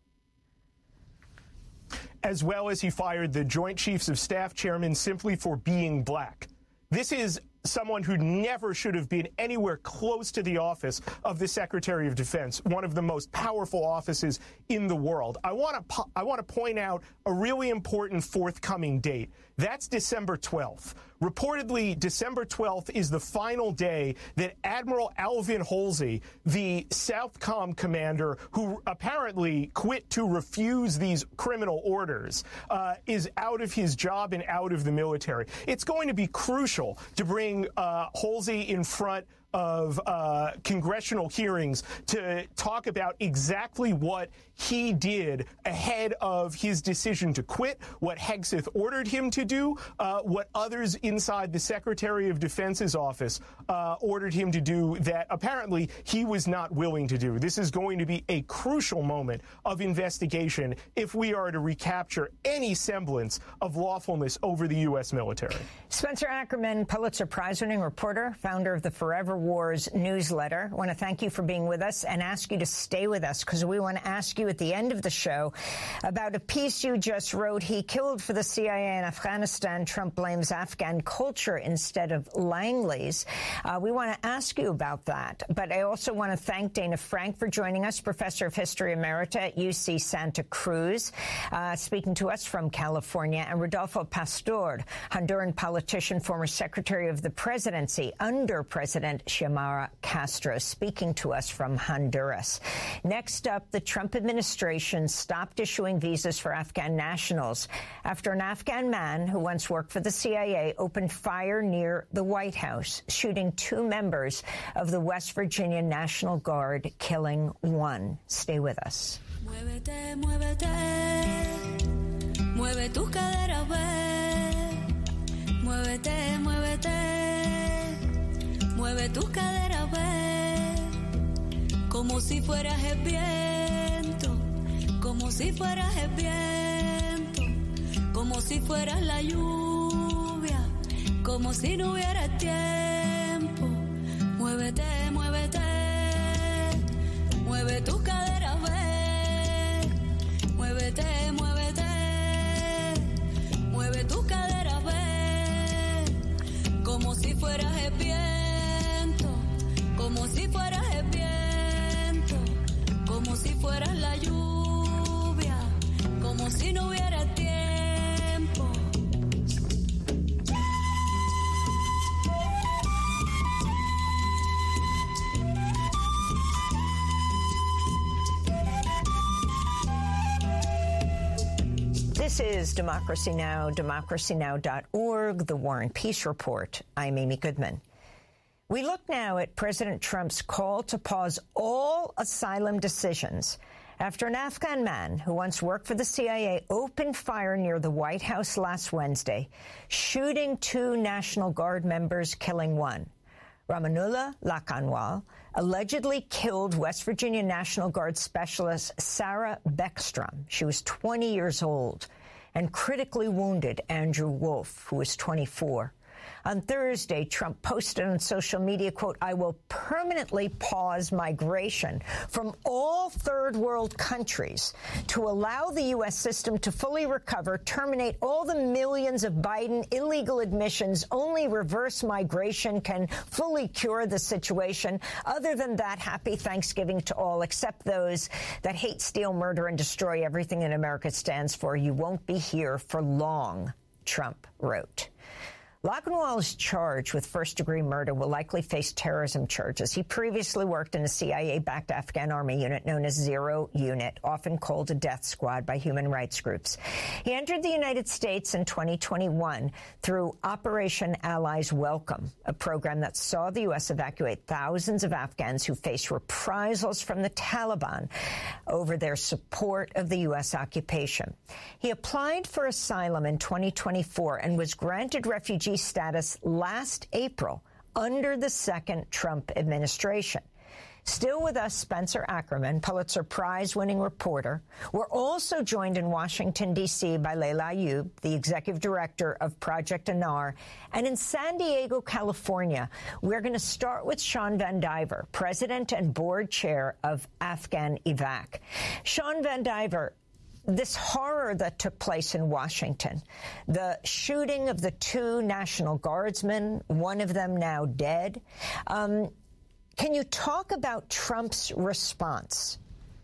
As well as he fired the Joint Chiefs of Staff chairman simply for being black. This is someone who never should have been anywhere close to the office of the Secretary of Defense, one of the most powerful offices in the world. I want to po- I want to point out a really important forthcoming date. That's December twelfth. Reportedly, December twelfth is the final day that Admiral Alvin Halsey, the Southcom commander who apparently quit to refuse these criminal orders, uh, is out of his job and out of the military. It's going to be crucial to bring uh, Halsey in front of uh, congressional hearings to talk about exactly what he did ahead of his decision to quit, what Hegseth ordered him to do, uh, what others inside the Secretary of Defense's office uh, ordered him to do that apparently he was not willing to do. This is going to be a crucial moment of investigation if we are to recapture any semblance of lawfulness over the U S military. Spencer Ackerman, Pulitzer Prize-winning reporter, founder of the Forever Wars newsletter. I want to thank you for being with us and ask you to stay with us because we want to ask you at the end of the show about a piece you just wrote. He killed for the C I A in Afghanistan. Trump blames Afghan culture instead of Langley's. Uh, we want to ask you about that. But I also want to thank Dana Frank for joining us, professor of history emerita at U C Santa Cruz, uh, speaking to us from California, and Rodolfo Pastor, Honduran politician, former secretary of the presidency under President Xiomara Castro, speaking to us from Honduras. Next up, the Trump administration stopped issuing visas for Afghan nationals after an Afghan man who once worked for the C I A opened fire near the White House, shooting two members of the West Virginia National Guard, killing one. Stay with us. Muévete, muévete, mueve tu cadera, ve. Muévete, muévete, mueve tu cadera, ve. Como si fueras el viento, como si fueras el viento, como si fueras la lluvia, como si no hubiera tiempo. Muévete, muévete, mueve tu cadera, ve. Muévete, muévete, mueve tu cadera, ve, como si fueras el viento, como si fueras el viento, como si fueras la lluvia, como si no hubiera tiempo. This is Democracy Now!, democracy now dot org, The War and Peace Report. I'm Amy Goodman. We look now at President Trump's call to pause all asylum decisions after an Afghan man who once worked for the C I A opened fire near the White House last Wednesday, shooting two National Guard members, killing one. Ramanullah Lakanwal allegedly killed West Virginia National Guard specialist Sarah Beckstrom. She was twenty years old, and critically wounded Andrew Wolf, who was twenty-four. On Thursday, Trump posted on social media, quote, "I will permanently pause migration from all third world countries to allow the U S system to fully recover, terminate all the millions of Biden illegal admissions. Only reverse migration can fully cure the situation. Other than that, happy Thanksgiving to all, except those that hate, steal, murder, and destroy everything that America stands for. You won't be here for long," Trump wrote. Lakanwal is charged with first-degree murder, will likely face terrorism charges. He previously worked in a C I A-backed Afghan army unit known as Zero Unit, often called a death squad by human rights groups. He entered the United States in twenty twenty-one through Operation Allies Welcome, a program that saw the U S evacuate thousands of Afghans who face reprisals from the Taliban over their support of the U S occupation. He applied for asylum in twenty twenty-four and was granted refugee status last April under the second Trump administration. Still with us, Spencer Ackerman, Pulitzer Prize-winning reporter. We're also joined in Washington, D C by Leila Ayub, the executive director of Project Anar. And in San Diego, California, we're going to start with Sean Van Diver, president and board chair of Afghan Evac. Sean Van Diver, this horror that took place in Washington, the shooting of the two National Guardsmen, one of them now dead. Um, can you talk about Trump's response?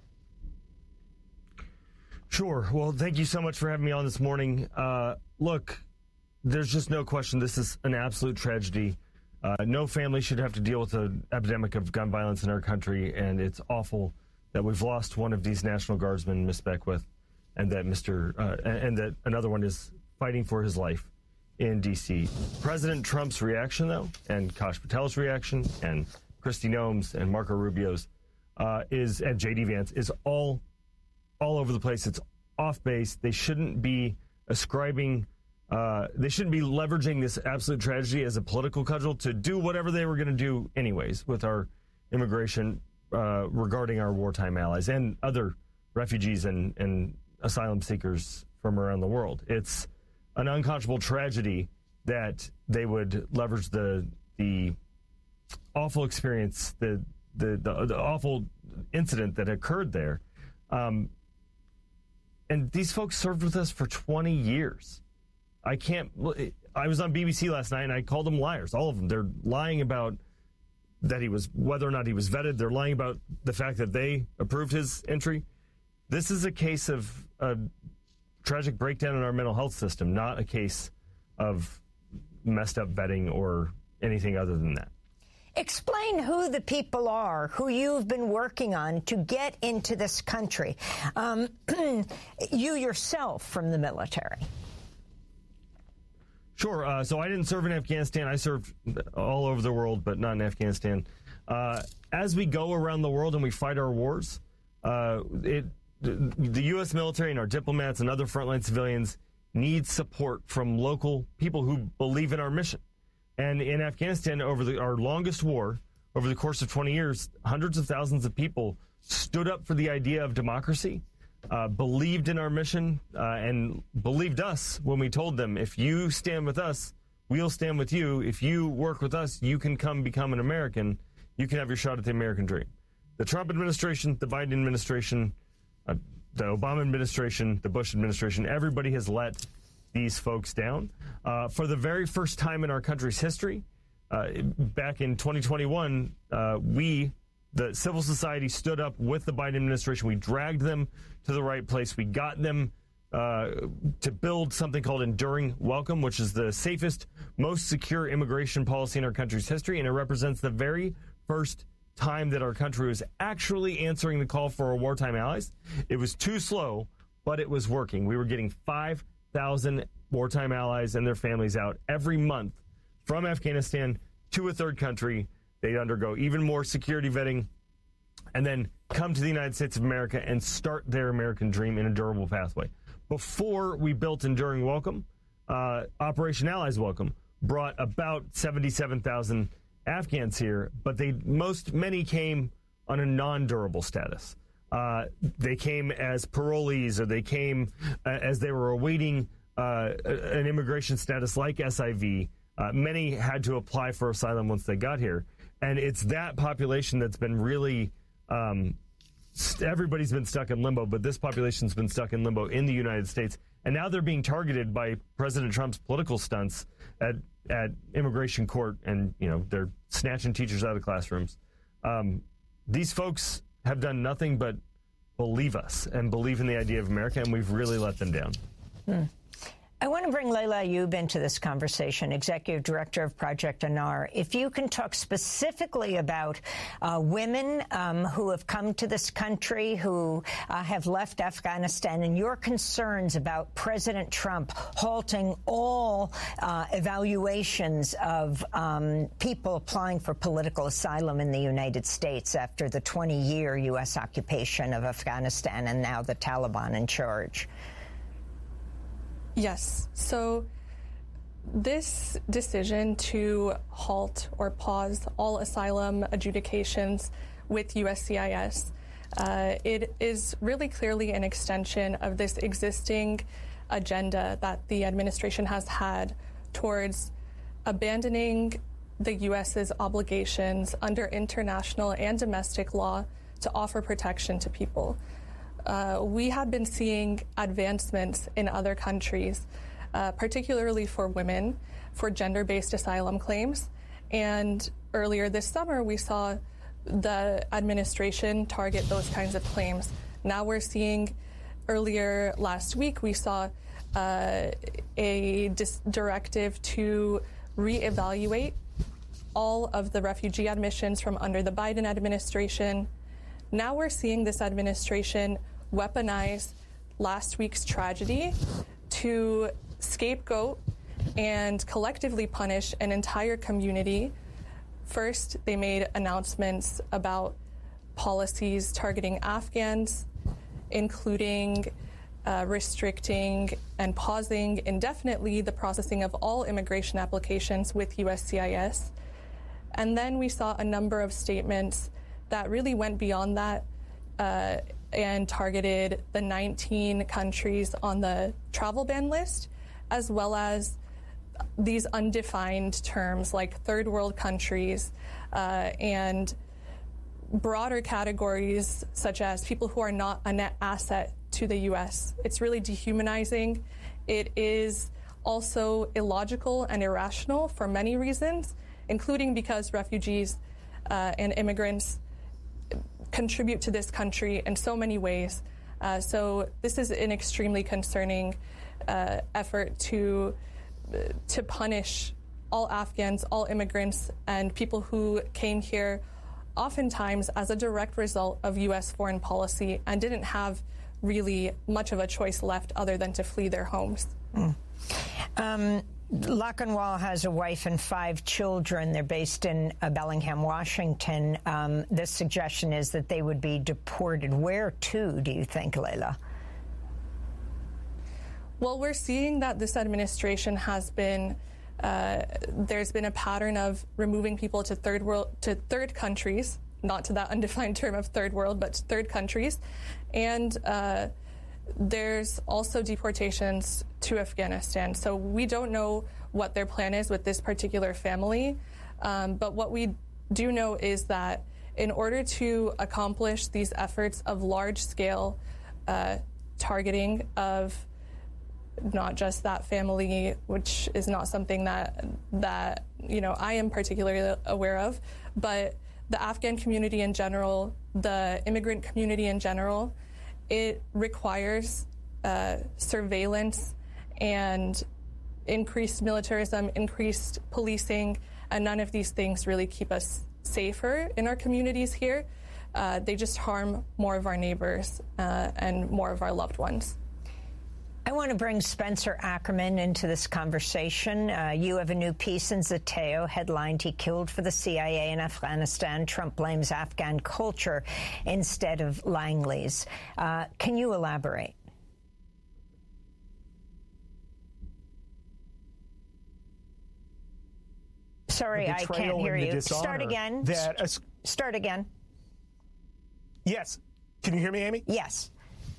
Sure. Well, thank you so much for having me on this morning. Uh, look, there's just no question this is an absolute tragedy. Uh, no family should have to deal with an epidemic of gun violence in our country, and it's awful that we've lost one of these National Guardsmen, Miss Beckwith, and that Mister Uh, and that another one is fighting for his life in D C. President Trump's reaction, though, and Kash Patel's reaction, and Kristi Noem's and Marco Rubio's, uh, is and J D Vance is all all over the place. It's off base. They shouldn't be ascribing. Uh, they shouldn't be leveraging this absolute tragedy as a political cudgel to do whatever they were going to do anyways with our immigration uh, regarding our wartime allies and other refugees and and. asylum seekers from around the world. It's an unconscionable tragedy that they would leverage the the awful experience, the the the, the awful incident that occurred there. Um, and these folks served with us for twenty years. I can't. I was on B B C last night and I called them liars. All of them. They're lying about that he was, whether or not he was vetted. They're lying about the fact that they approved his entry. This is a case of a tragic breakdown in our mental health system, not a case of messed up vetting or anything other than that. Explain who the people are who you've been working on to get into this country. Um, you yourself from the military. Sure. Uh, so I didn't serve in Afghanistan. I served all over the world, but not in Afghanistan. Uh, as we go around the world and we fight our wars, uh, it, the U S military and our diplomats and other frontline civilians need support from local people who believe in our mission. And in Afghanistan, over the, our longest war, over the course of twenty years, hundreds of thousands of people stood up for the idea of democracy, uh, believed in our mission, uh, and believed us when we told them, if you stand with us, we'll stand with you. If you work with us, you can come become an American. You can have your shot at the American dream. The Trump administration, the Biden administration, uh, the Obama administration, the Bush administration, everybody has let these folks down. Uh, for the very first time in our country's history, uh, back in twenty twenty-one, uh, we, the civil society, stood up with the Biden administration. We dragged them to the right place. We got them uh, to build something called Enduring Welcome, which is the safest, most secure immigration policy in our country's history, and it represents the very first time that our country was actually answering the call for our wartime allies. It was too slow, but it was working. We were getting five thousand wartime allies and their families out every month from Afghanistan to a third country. They'd undergo even more security vetting and then come to the United States of America and start their American dream in a durable pathway. Before we built Enduring Welcome, uh, Operation Allies Welcome brought about seventy-seven thousand Afghans here, but they most many came on a non-durable status. Uh, they came as parolees, or they came uh, as they were awaiting uh, an immigration status like S I V. Uh, many had to apply for asylum once they got here. And it's that population that's been really, um, st- everybody's been stuck in limbo, but this population's been stuck in limbo in the United States. And now they're being targeted by President Trump's political stunts at, at immigration court, and, you know, they're snatching teachers out of classrooms. Um, these folks have done nothing but believe us and believe in the idea of America, and we've really let them down. Hmm. I want to bring Leila Ayoub into this conversation, Executive Director of Project Anar. If you can talk specifically about uh, women um, who have come to this country, who uh, have left Afghanistan, and your concerns about President Trump halting all uh, evaluations of um, people applying for political asylum in the United States after the twenty-year U S occupation of Afghanistan and now the Taliban in charge. Yes. So this decision to halt or pause all asylum adjudications with U S C I S, uh, it is really clearly an extension of this existing agenda that the administration has had towards abandoning the U S's obligations under international and domestic law to offer protection to people. Uh, we have been seeing advancements in other countries, uh, particularly for women, for gender-based asylum claims. And earlier this summer, we saw the administration target those kinds of claims. Now we're seeing, earlier last week, we saw uh, a dis- directive to reevaluate all of the refugee admissions from under the Biden administration. Now we're seeing this administration weaponize last week's tragedy to scapegoat and collectively punish an entire community. First, they made announcements about policies targeting Afghans, including uh, restricting and pausing indefinitely the processing of all immigration applications with U S C I S. And then we saw a number of statements that really went beyond that uh, and targeted the nineteen countries on the travel ban list, as well as these undefined terms like third world countries uh, and broader categories such as people who are not a net asset to the U S. It's really dehumanizing. It is also illogical and irrational for many reasons, including because refugees uh, and immigrants contribute to this country in so many ways. Uh, so this is an extremely concerning uh, effort to uh, to punish all Afghans, all immigrants, and people who came here oftentimes as a direct result of U S foreign policy and didn't have really much of a choice left other than to flee their homes. Mm. Um, Lachenwal has a wife and five children. They're based in uh, Bellingham, Washington. Um, the suggestion is that they would be deported. Where to, do you think, Leila? Well, we're seeing that this administration has been, uh, there's been a pattern of removing people to third world, to third countries, not to that undefined term of third world, but to third countries. And uh, there's also deportations to Afghanistan. So we don't know what their plan is with this particular family. Um, but what we do know is that in order to accomplish these efforts of large-scale uh, targeting of not just that family, which is not something that that you know I am particularly aware of, but the Afghan community in general, the immigrant community in general, it requires uh, surveillance and increased militarism, increased policing, and none of these things really keep us safer in our communities here. Uh, they just harm more of our neighbors uh, and more of our loved ones. I want to bring Spencer Ackerman into this conversation. Uh, you have a new piece in Zeteo headlined, "He Killed for the C I A in Afghanistan. Trump blames Afghan culture instead of Langley's." Uh, can you elaborate? Sorry, I can't hear you. Start again. That uh, Start again. Yes. Can you hear me, Amy? Yes.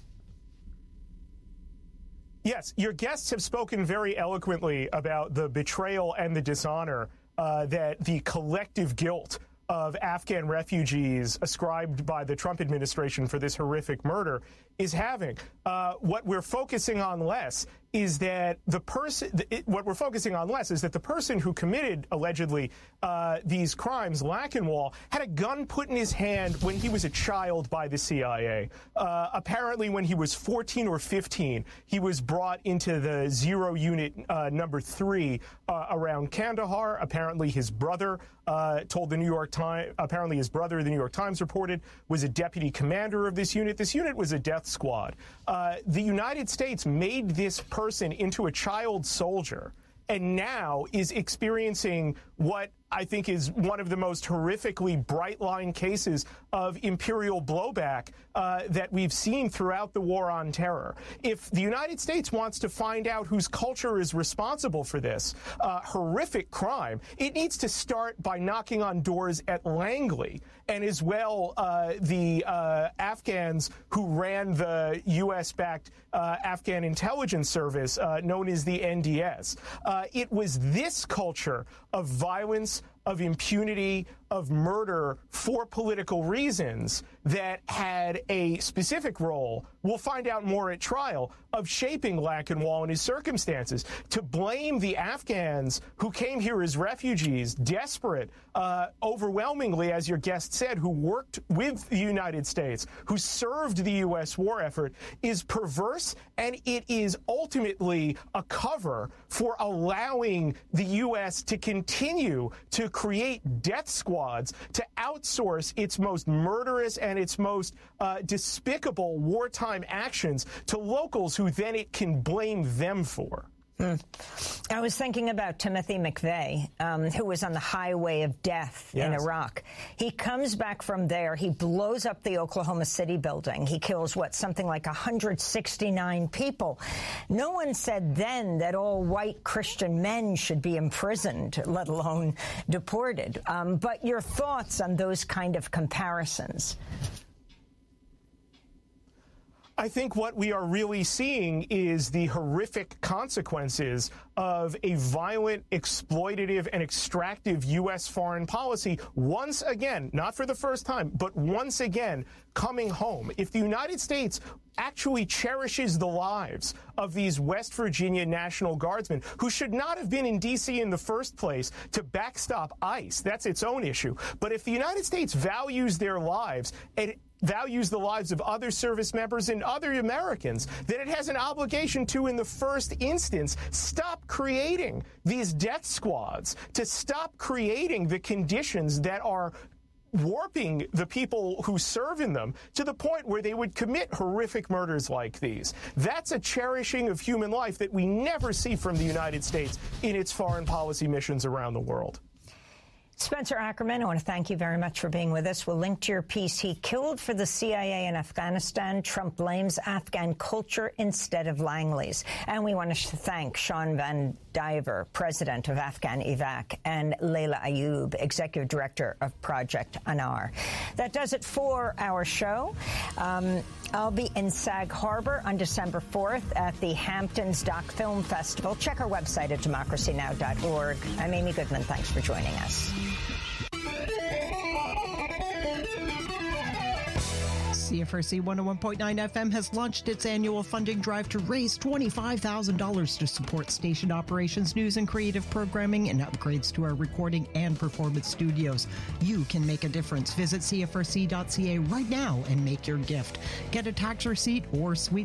Yes, your guests have spoken very eloquently about the betrayal and the dishonor uh, that the collective guilt of Afghan refugees ascribed by the Trump administration for this horrific murder is having. Uh, what we're focusing on less is that the person, what we're focusing on less is that the person who committed, allegedly, uh, these crimes, Lachenwal, had a gun put in his hand when he was a child by the C I A. Uh, apparently, when he was fourteen or fifteen, he was brought into the Zero Unit uh, number three uh, around Kandahar. Apparently, his brother uh, told the New York Times, apparently his brother, the New York Times reported, was a deputy commander of this unit. This unit was a death squad. Uh, the United States made this person into a child soldier and now is experiencing what I think is one of the most horrifically bright line cases of imperial blowback uh, that we've seen throughout the war on terror. If the United States wants to find out whose culture is responsible for this uh, horrific crime, it needs to start by knocking on doors at Langley and as well uh, the uh, Afghans who ran the U S-backed uh, Afghan intelligence service uh, known as the N D S. Uh, it was this culture of violence, of impunity, of murder for political reasons that had a specific role, we'll find out more at trial, of shaping Lachenwal and his circumstances. To blame the Afghans who came here as refugees, desperate, uh, overwhelmingly, as your guest said, who worked with the United States, who served the U S war effort, is perverse, and it is ultimately a cover for allowing the U S to continue to create death squads, to outsource its most murderous and its most uh, despicable wartime actions to locals who then it can blame them for. Hmm. I was thinking about Timothy McVeigh, um, who was on the highway of death yes. in Iraq. He comes back from there. He blows up the Oklahoma City building. He kills, what, something like one hundred sixty-nine people. No one said then that all white Christian men should be imprisoned, let alone deported. Um, but your thoughts on those kind of comparisons? I think what we are really seeing is the horrific consequences of a violent, exploitative, and extractive U S foreign policy once again, not for the first time, but once again, coming home. If the United States actually cherishes the lives of these West Virginia National Guardsmen who should not have been in D C in the first place to backstop ICE, that's its own issue. But if the United States values their lives, and values the lives of other service members and other Americans, then it has an obligation to, in the first instance, stop creating these death squads, to stop creating the conditions that are warping the people who serve in them to the point where they would commit horrific murders like these. That's a cherishing of human life that we never see from the United States in its foreign policy missions around the world. Spencer Ackerman, I want to thank you very much for being with us. We'll link to your piece, He Killed for the C I A in Afghanistan. Trump blames Afghan culture instead of Langley's. And we want to thank Sean Van Diver, president of Afghan E V A C, and Layla Ayub, executive director of Project Anar. That does it for our show. Um, I'll be in Sag Harbor on December fourth at the Hamptons Doc Film Festival. Check our website at democracy now dot org. I'm Amy Goodman. Thanks for joining us. C F R C one oh one point nine F M has launched its annual funding drive to raise twenty-five thousand dollars to support station operations, news and creative programming, and upgrades to our recording and performance studios. You can make a difference. Visit C F R C dot C A right now and make your gift. Get a tax receipt or sweet